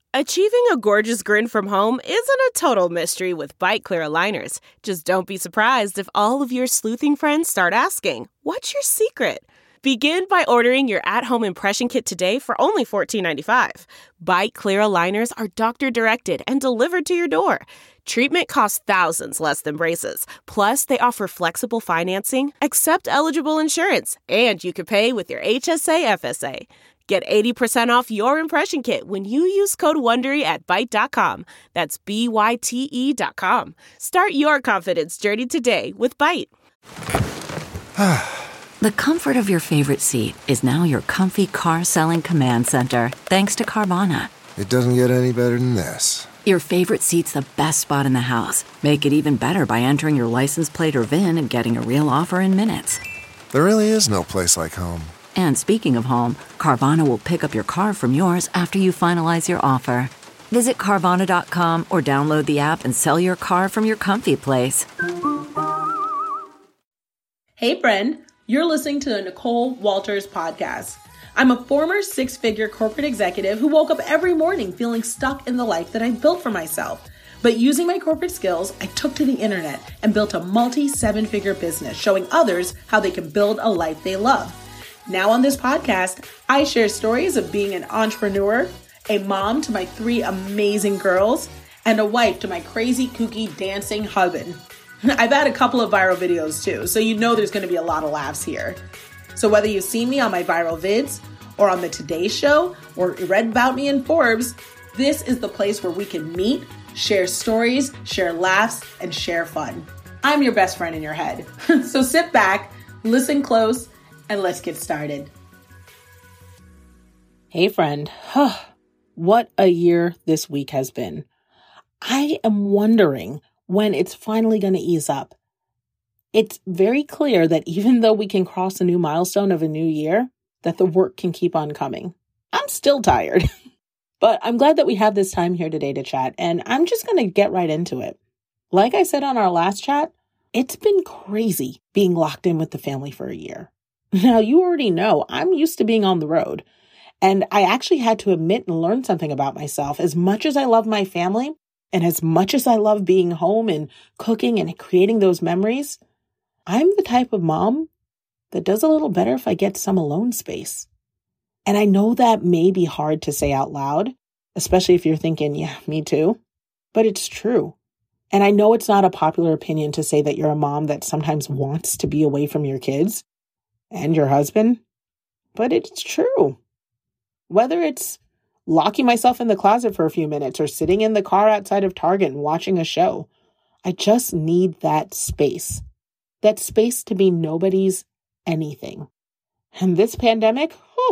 Achieving a gorgeous grin from home isn't a total mystery with Byte Clear aligners. Just don't be surprised if all of your sleuthing friends start asking, "What's your secret?" Begin by ordering your at-home impression kit today for only $14.95. Byte Clear aligners are doctor-directed and delivered to your door. Treatment costs thousands less than braces. Plus, they offer flexible financing, accept eligible insurance, and you can pay with your HSA FSA. Get 80% off your impression kit when you use code WONDERY at Byte.com. That's BYTE.com. Start your confidence journey today with Byte. The comfort of your favorite seat is now your comfy car selling command center, thanks to Carvana. It doesn't get any better than this. Your favorite seat's the best spot in the house. Make it even better by entering your license plate or VIN and getting a real offer in minutes. There really is no place like home. And speaking of home, Carvana will pick up your car from yours after you finalize your offer. Visit Carvana.com or download the app and sell your car from your comfy place. Hey friend, you're listening to the Nicole Walters podcast. I'm a former six-figure corporate executive who woke up every morning feeling stuck in the life that I built for myself. But using my corporate skills, I took to the internet and built a multi-seven-figure business showing others how they can build a life they love. Now on this podcast, I share stories of being an entrepreneur, a mom to my 3 amazing girls, and a wife to my crazy, kooky, dancing husband. I've had a couple of viral videos too, so you know there's going to be a lot of laughs here. So whether you've seen me on my viral vids, or on the Today Show, or read about me in Forbes, this is the place where we can meet, share stories, share laughs, and share fun. I'm your best friend in your head. So sit back, listen close, and let's get started. Hey friend, what a year this week has been. I am wondering when it's finally going to ease up. It's very clear that even though we can cross a new milestone of a new year, that the work can keep on coming. I'm still tired, but I'm glad that we have this time here today to chat, and I'm just going to get right into it. Like I said on our last chat, it's been crazy being locked in with the family for a year. Now, you already know I'm used to being on the road, and I actually had to admit and learn something about myself. As much as I love my family, and as much as I love being home and cooking and creating those memories, I'm the type of mom that does a little better if I get some alone space. And I know that may be hard to say out loud, especially if you're thinking, yeah, me too, but it's true. And I know it's not a popular opinion to say that you're a mom that sometimes wants to be away from your kids and your husband, but it's true. Whether it's locking myself in the closet for a few minutes or sitting in the car outside of Target and watching a show, I just need that space to be nobody's anything. And this pandemic,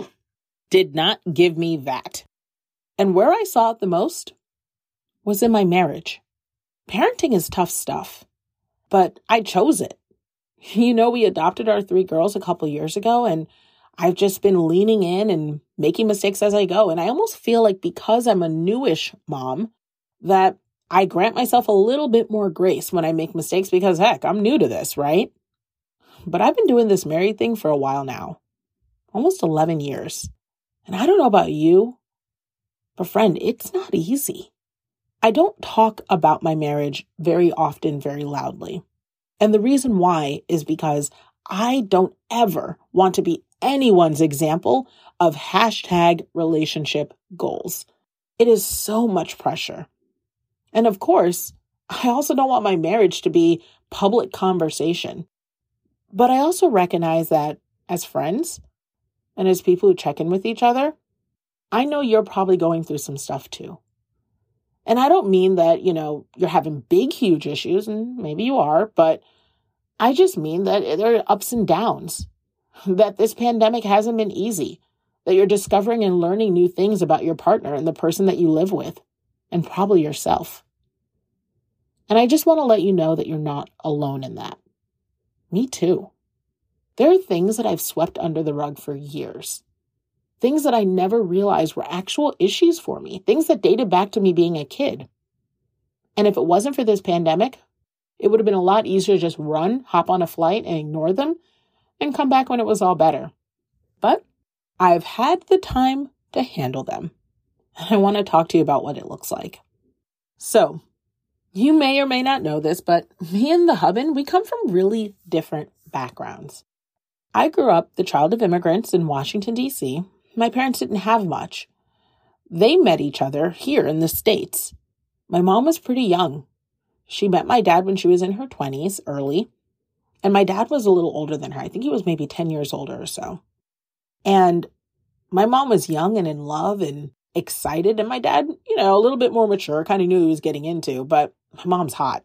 did not give me that. And where I saw it the most was in my marriage. Parenting is tough stuff, but I chose it. You know, we adopted our 3 girls a couple years ago, and I've just been leaning in and making mistakes as I go. And I almost feel like because I'm a newish mom, that I grant myself a little bit more grace when I make mistakes because, heck, I'm new to this, right? But I've been doing this married thing for a while now, almost 11 years. And I don't know about you, but friend, it's not easy. I don't talk about my marriage very often, very loudly. And the reason why is because I don't ever want to be anyone's example of #relationship goals. It is so much pressure. And of course, I also don't want my marriage to be public conversation. But I also recognize that as friends and as people who check in with each other, I know you're probably going through some stuff too. And I don't mean that, you're having big, huge issues, and maybe you are, but I just mean that there are ups and downs, that this pandemic hasn't been easy, that you're discovering and learning new things about your partner and the person that you live with, and probably yourself. And I just want to let you know that you're not alone in that. Me too. There are things that I've swept under the rug for years. Things that I never realized were actual issues for me. Things that dated back to me being a kid. And if it wasn't for this pandemic, it would have been a lot easier to just run, hop on a flight, and ignore them, and come back when it was all better. But I've had the time to handle them. and I want to talk to you about what it looks like. So, you may or may not know this, but me and the husband, we come from really different backgrounds. I grew up the child of immigrants in Washington, D.C. My parents didn't have much. They met each other here in the States. My mom was pretty young. She met my dad when she was in her 20s, early. And my dad was a little older than her. I think he was maybe 10 years older or so. And my mom was young and in love and excited. And my dad, a little bit more mature, kind of knew he was getting into. But my mom's hot.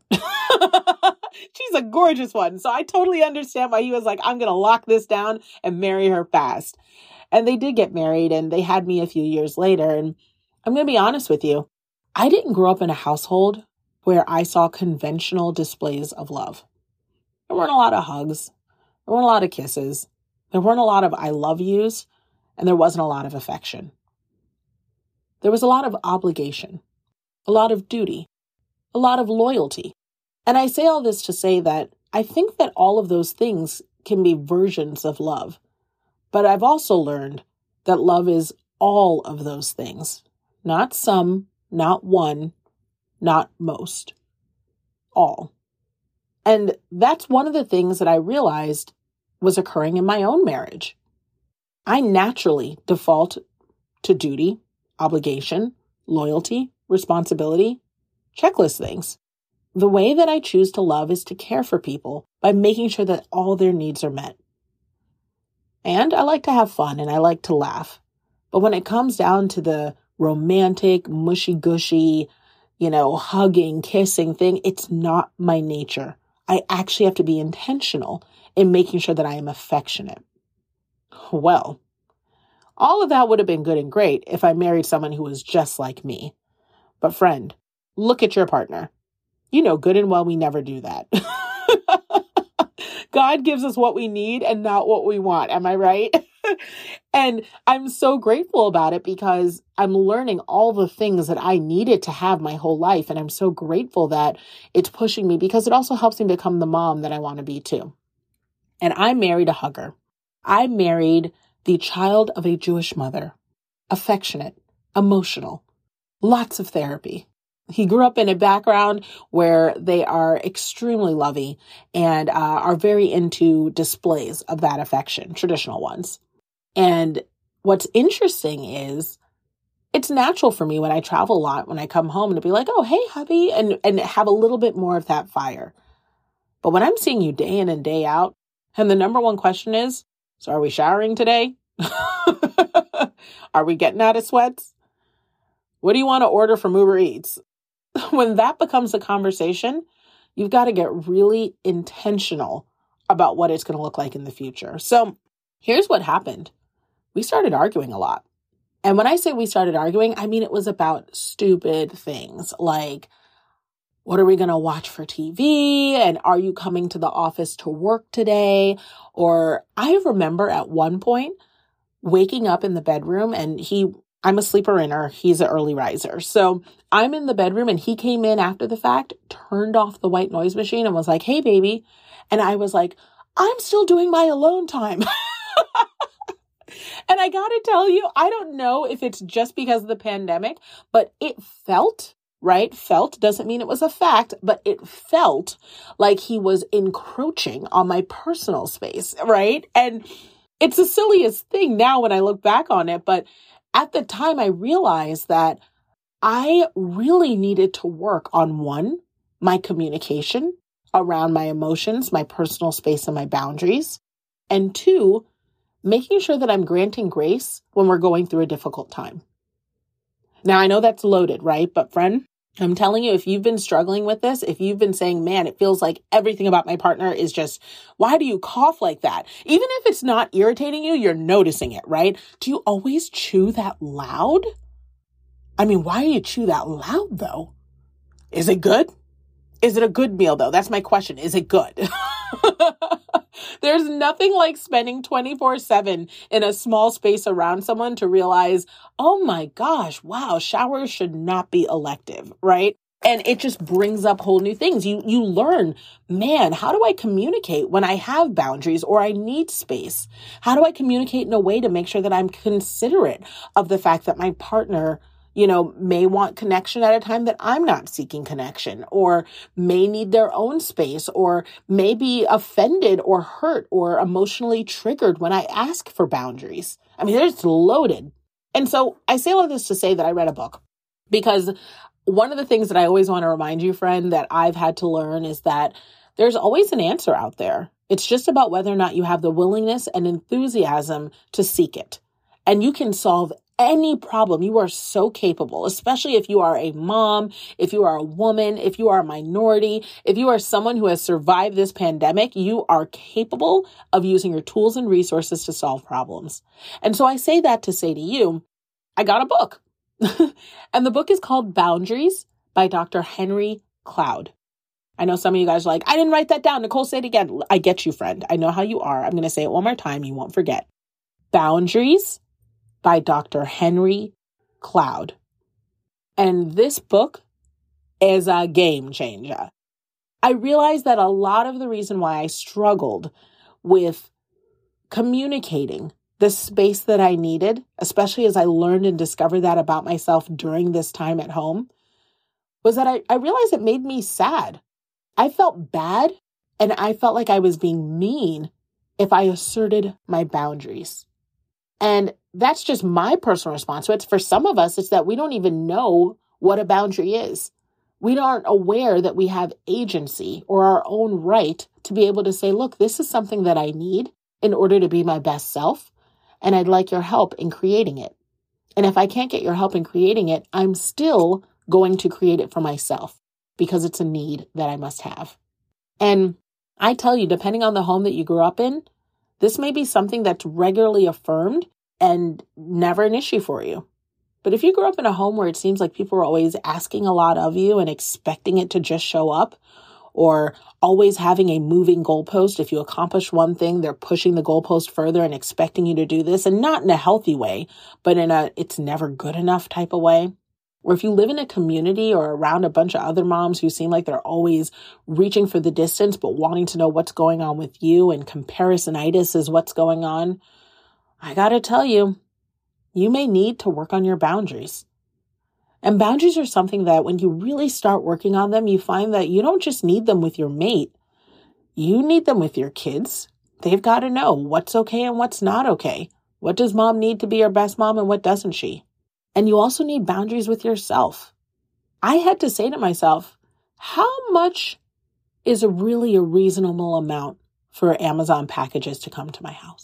She's a gorgeous one. So I totally understand why he was like, I'm going to lock this down and marry her fast. And they did get married and they had me a few years later. And I'm going to be honest with you. I didn't grow up in a household where I saw conventional displays of love. There weren't a lot of hugs. There weren't a lot of kisses. There weren't a lot of I love yous. And there wasn't a lot of affection. There was a lot of obligation, a lot of duty, a lot of loyalty. And I say all this to say that I think that all of those things can be versions of love. But I've also learned that love is all of those things. Not some, not one, not most. All. And that's one of the things that I realized was occurring in my own marriage. I naturally default to duty, obligation, loyalty, responsibility, checklist things. The way that I choose to love is to care for people by making sure that all their needs are met. And I like to have fun and I like to laugh. But when it comes down to the romantic, mushy-gushy, hugging, kissing thing, it's not my nature. I actually have to be intentional in making sure that I am affectionate. Well, all of that would have been good and great if I married someone who was just like me. But friend, look at your partner. You know good and well we never do that. God gives us what we need and not what we want. Am I right? And I'm so grateful about it because I'm learning all the things that I needed to have my whole life. And I'm so grateful that it's pushing me because it also helps me become the mom that I want to be too. And I married a hugger. I married the child of a Jewish mother. Affectionate, emotional, lots of therapy. He grew up in a background where they are extremely loving and are very into displays of that affection, traditional ones. And what's interesting is it's natural for me when I travel a lot, when I come home to be like, oh, hey, hubby, and have a little bit more of that fire. But when I'm seeing you day in and day out, and the number one question is, so are we showering today? Are we getting out of sweats? What do you want to order from Uber Eats? When that becomes a conversation, you've got to get really intentional about what it's going to look like in the future. So here's what happened. We started arguing a lot. And when I say we started arguing, I mean it was about stupid things like, what are we going to watch for TV? And are you coming to the office to work today? Or I remember at one point waking up in the bedroom and I'm a sleeper inner. He's an early riser. So I'm in the bedroom and he came in after the fact, turned off the white noise machine and was like, hey, baby. And I was like, I'm still doing my alone time. And I got to tell you, I don't know if it's just because of the pandemic, but it felt, right? Felt doesn't mean it was a fact, but it felt like he was encroaching on my personal space, right? And it's the silliest thing now when I look back on it, but at the time, I realized that I really needed to work on one, my communication around my emotions, my personal space, and my boundaries. And two, making sure that I'm granting grace when we're going through a difficult time. Now, I know that's loaded, right? But friend, I'm telling you, if you've been struggling with this, if you've been saying, man, it feels like everything about my partner is just, why do you cough like that? Even if it's not irritating you, you're noticing it, right? Do you always chew that loud? I mean, why do you chew that loud though? Is it good? Is it a good meal though? That's my question. Is it good? There's nothing like spending 24/7 in a small space around someone to realize, oh my gosh, wow, showers should not be elective, right? And it just brings up whole new things. You learn, man, how do I communicate when I have boundaries or I need space? How do I communicate in a way to make sure that I'm considerate of the fact that my partner, may want connection at a time that I'm not seeking connection, or may need their own space, or may be offended or hurt or emotionally triggered when I ask for boundaries. I mean, it's loaded. And so I say all of this to say that I read a book, because one of the things that I always want to remind you, friend, that I've had to learn is that there's always an answer out there. It's just about whether or not you have the willingness and enthusiasm to seek it. And you can solve any problem. You are so capable, especially if you are a mom, if you are a woman, if you are a minority, if you are someone who has survived this pandemic, you are capable of using your tools and resources to solve problems. And so I say that to say to you, I got a book. And the book is called Boundaries by Dr. Henry Cloud. I know some of you guys are like, I didn't write that down. Nicole, say it again. I get you, friend. I know how you are. I'm going to say it one more time. You won't forget. Boundaries by Dr. Henry Cloud. And this book is a game changer. I realized that a lot of the reason why I struggled with communicating the space that I needed, especially as I learned and discovered that about myself during this time at home, was that I realized it made me sad. I felt bad, and I felt like I was being mean if I asserted my boundaries. And that's just my personal response. So for some of us, it's that we don't even know what a boundary is. We aren't aware that we have agency or our own right to be able to say, look, this is something that I need in order to be my best self, and I'd like your help in creating it. And if I can't get your help in creating it, I'm still going to create it for myself because it's a need that I must have. And I tell you, depending on the home that you grew up in, this may be something that's regularly affirmed and never an issue for you. But if you grew up in a home where it seems like people are always asking a lot of you and expecting it to just show up, or always having a moving goalpost, if you accomplish one thing, they're pushing the goalpost further and expecting you to do this, and not in a healthy way, but in a it's never good enough type of way. Or if you live in a community or around a bunch of other moms who seem like they're always reaching for the distance, but wanting to know what's going on with you, and comparisonitis is what's going on, I got to tell you, you may need to work on your boundaries. And boundaries are something that when you really start working on them, you find that you don't just need them with your mate. You need them with your kids. They've got to know what's okay and what's not okay. What does mom need to be your best mom and what doesn't she? And you also need boundaries with yourself. I had to say to myself, how much is really a reasonable amount for Amazon packages to come to my house?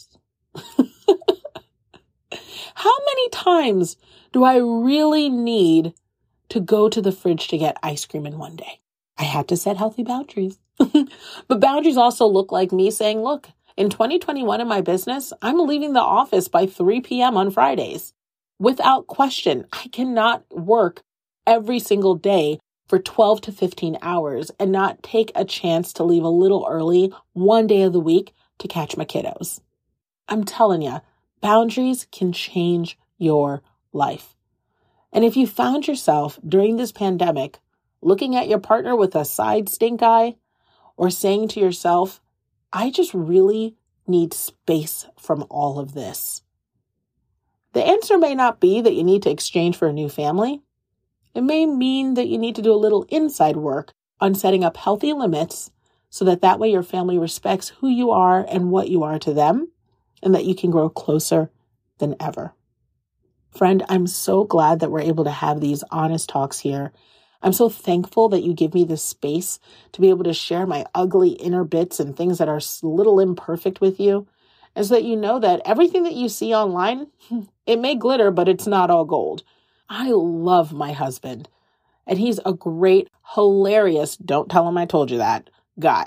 How many times do I really need to go to the fridge to get ice cream in one day? I had to set healthy boundaries. But boundaries also look like me saying, look, in 2021 in my business, I'm leaving the office by 3 p.m. on Fridays. Without question, I cannot work every single day for 12 to 15 hours and not take a chance to leave a little early one day of the week to catch my kiddos. I'm telling you, boundaries can change your life. And if you found yourself during this pandemic looking at your partner with a side stink eye, or saying to yourself, I just really need space from all of this, the answer may not be that you need to exchange for a new family. It may mean that you need to do a little inside work on setting up healthy limits so that way your family respects who you are and what you are to them, and that you can grow closer than ever. Friend, I'm so glad that we're able to have these honest talks here. I'm so thankful that you give me this space to be able to share my ugly inner bits and things that are a little imperfect with you, and so that you know that everything that you see online, it may glitter, but it's not all gold. I love my husband, and he's a great, hilarious, don't tell him I told you that, guy.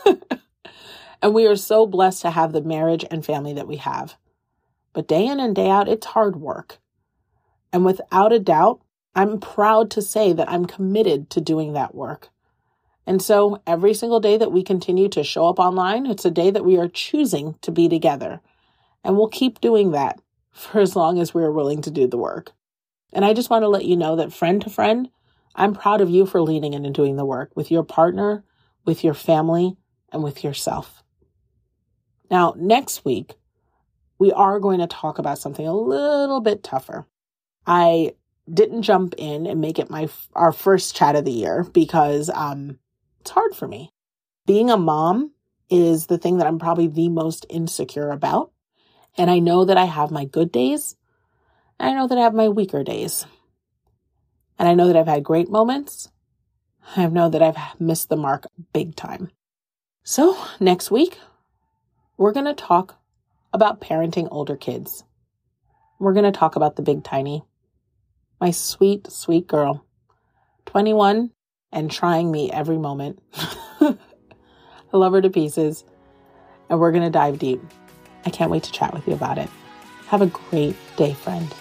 And we are so blessed to have the marriage and family that we have. But day in and day out, it's hard work. And without a doubt, I'm proud to say that I'm committed to doing that work. And so every single day that we continue to show up online, it's a day that we are choosing to be together. And we'll keep doing that for as long as we're willing to do the work. And I just want to let you know that friend to friend, I'm proud of you for leaning in and doing the work with your partner, with your family, and with yourself. Now, next week, we are going to talk about something a little bit tougher. I didn't jump in and make it our first chat of the year because it's hard for me. Being a mom is the thing that I'm probably the most insecure about. And I know that I have my good days. And I know that I have my weaker days. And I know that I've had great moments. I know that I've missed the mark big time. So next week, we're going to talk about parenting older kids. We're going to talk about the big tiny. My sweet, sweet girl. 21 and trying me every moment. I love her to pieces. And we're going to dive deep. I can't wait to chat with you about it. Have a great day, friend.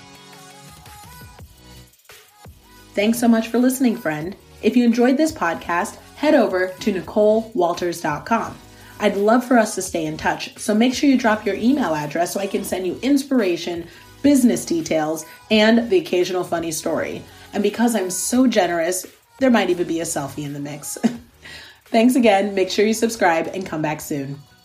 Thanks so much for listening, friend. If you enjoyed this podcast, head over to NicoleWalters.com. I'd love for us to stay in touch, so make sure you drop your email address so I can send you inspiration, business details, and the occasional funny story. And because I'm so generous, there might even be a selfie in the mix. Thanks again. Make sure you subscribe and come back soon.